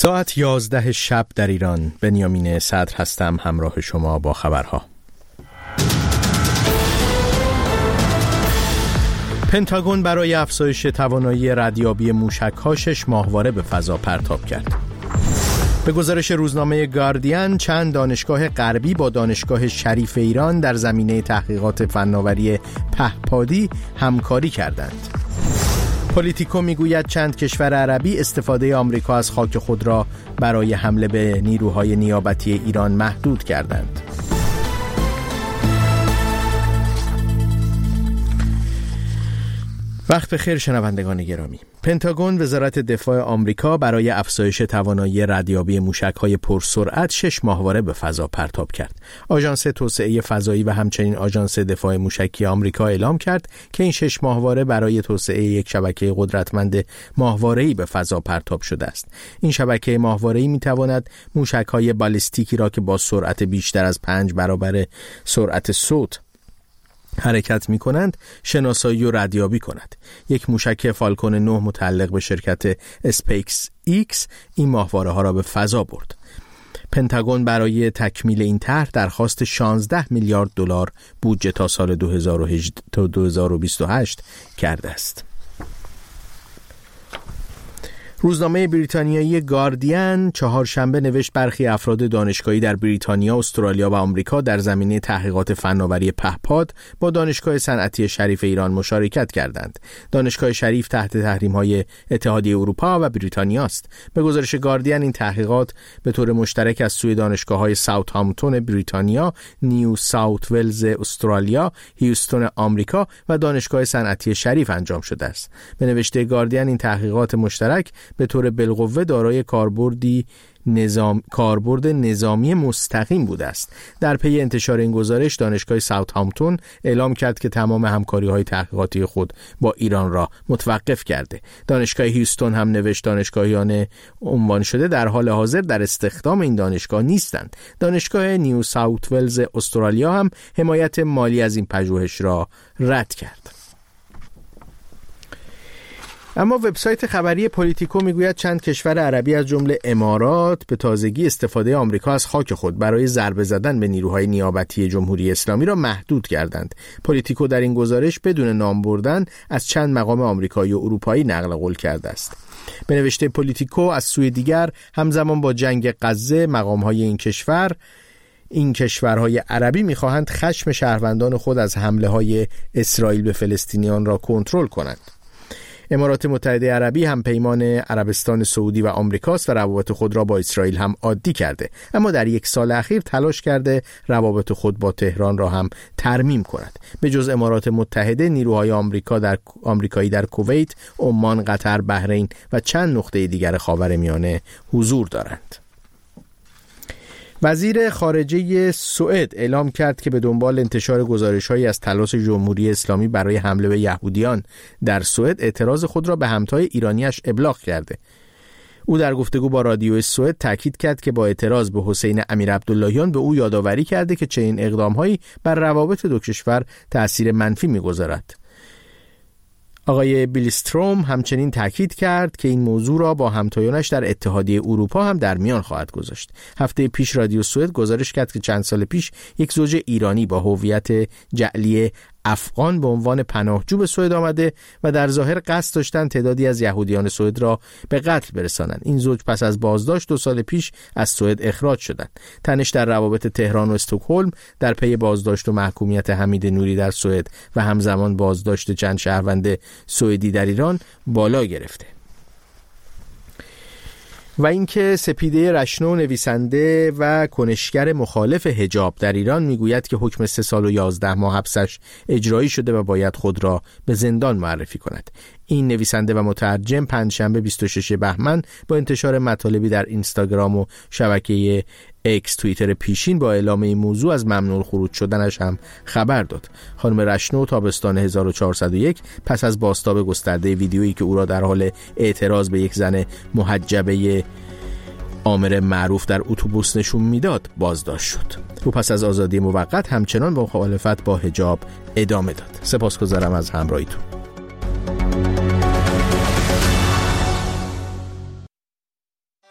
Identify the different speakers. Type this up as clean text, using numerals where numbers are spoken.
Speaker 1: ساعت 11 شب در ایران. بنیامین صدر هستم، همراه شما با خبرها. پنتاگون برای افزایش توانایی ردیابی موشک‌ها 6 ماهواره به فضا پرتاب کرد. به گزارش روزنامه گاردین، چند دانشگاه غربی با دانشگاه شریف ایران در زمینه تحقیقات فناوری پهپادی همکاری کردند. پولیتیکو میگوید چند کشور عربی استفاده آمریکا از خاک خود را برای حمله به نیروهای نیابتی ایران محدود کردند. وقت بخیر شنوندگان گرامی. پنتاگون، وزارت دفاع آمریکا، برای افزایش توانایی ردیابی موشک‌های پرسرعت 6 ماهواره به فضا پرتاب کرد. آژانس توسعه فضایی و همچنین آژانس دفاع موشکی آمریکا اعلام کرد که این 6 ماهواره برای توسعه یک شبکه قدرتمند ماهواره‌ای به فضا پرتاب شده است. این شبکه ماهواره‌ای می‌تواند موشک‌های بالستیکی را که با سرعت بیشتر از 5 برابر سرعت صوت حرکت می کنند شناسایی و ردیابی کند. یک موشک فالکون 9 متعلق به شرکت اسپیس ایکس این ماهواره ها را به فضا برد. پنتاگون برای تکمیل این طرح درخواست 16 میلیارد دلار بودجه تا سال 2028 کرده است. روزنامه بریتانیایی گاردین چهارشنبه نوشت برخی افراد دانشگاهی در بریتانیا، استرالیا و آمریکا در زمینه تحقیقات فناوری پهپاد با دانشگاه صنعتی شریف ایران مشارکت کردند. دانشگاه شریف تحت تحریم‌های اتحادیه اروپا و بریتانیا است. به گزارش گاردین این تحقیقات به طور مشترک از سوی دانشگاه‌های ساوثهامپتون بریتانیا، نیو ساوت ولز استرالیا، هیوستون آمریکا و دانشگاه صنعتی شریف انجام شده است. به نوشته گاردین این تحقیقات مشترک به طور بالقوه دارای کاربرد نظامی مستقیم بوده است. در پی انتشار این گزارش دانشگاه ساوثهامپتون اعلام کرد که تمام همکاری‌های تحقیقاتی خود با ایران را متوقف کرده. دانشگاه هیوستون هم نوشت دانشگاهیان عنوان شده در حال حاضر در استخدام این دانشگاه نیستند. دانشگاه نیو ساوت ولز استرالیا هم حمایت مالی از این پژوهش را رد کرد. اما وبسایت خبری پولیتیکو میگوید چند کشور عربی از جمله امارات به تازگی استفاده آمریکا از خاک خود برای ضربه زدن به نیروهای نیابتی جمهوری اسلامی را محدود کردند. پولیتیکو در این گزارش بدون نام بردن از چند مقام آمریکایی و اروپایی نقل قول کرده است. به نوشته پولیتیکو، از سوی دیگر همزمان با جنگ غزه مقام‌های این کشورهای عربی می‌خواهند خشم شهروندان خود از حمله‌های اسرائیل به فلسطینیان را کنترل کنند. امارات متحده عربی هم پیمان عربستان سعودی و آمریکاست و روابط خود را با اسرائیل هم عادی کرده، اما در یک سال اخیر تلاش کرده روابط خود با تهران را هم ترمیم کند. به جز امارات متحده، نیروهای آمریکایی در کویت، عمان، قطر، بحرین و چند نقطه دیگر خاورمیانه حضور دارند. وزیر خارجه سوئد اعلام کرد که به دنبال انتشار گزارش‌هایی از تلاش جمهوری اسلامی برای حمله به یهودیان در سوئد اعتراض خود را به همتای ایرانیش ابلاغ کرده. او در گفتگو با رادیو سوئد تاکید کرد که با اعتراض به حسین امیرعبداللهیان به او یادآوری کرده که چنین اقدام‌هایی بر روابط دو کشور تأثیر منفی می‌گذارد. آقای بیلستروم همچنین تاکید کرد که این موضوع را با همتایانش در اتحادیه اروپا هم در میان خواهد گذاشت. هفته پیش رادیو سوئد گزارش کرد که چند سال پیش یک زوج ایرانی با هویت جعلی افغان به عنوان پناهجو به سوئد آمده و در ظاهر قصد داشتند تعدادی از یهودیان سوئد را به قتل برسانند. این زوج پس از بازداشت 2 سال پیش از سوئد اخراج شدند. تنش در روابط تهران و استکهلم در پی بازداشت و محکومیت حمید نوری در سوئد و همزمان بازداشت چند شهروند سوئدی در ایران بالا گرفته. و اینکه سپیده رشنو، نویسنده و کنشگر مخالف حجاب در ایران، میگوید که حکم 3 سال و 11 ماه حبسش اجرایی شده و باید خود را به زندان معرفی کند. این نویسنده و مترجم پنجشنبه 26 بهمن با انتشار مطالبی در اینستاگرام و شبکه اکس توییتر پیشین با اعلام این موضوع از ممنوع خروج شدنش هم خبر داد. خانم رشنو تابستان 1401 پس از بازتاب گسترده ویدیویی که او را در حال اعتراض به یک زن محجبه آمر معروف در اتوبوس نشون میداد بازداشت شد. او پس از آزادی موقت همچنان با مخالفت با حجاب ادامه داد. سپاسگزارم از همراهیتون.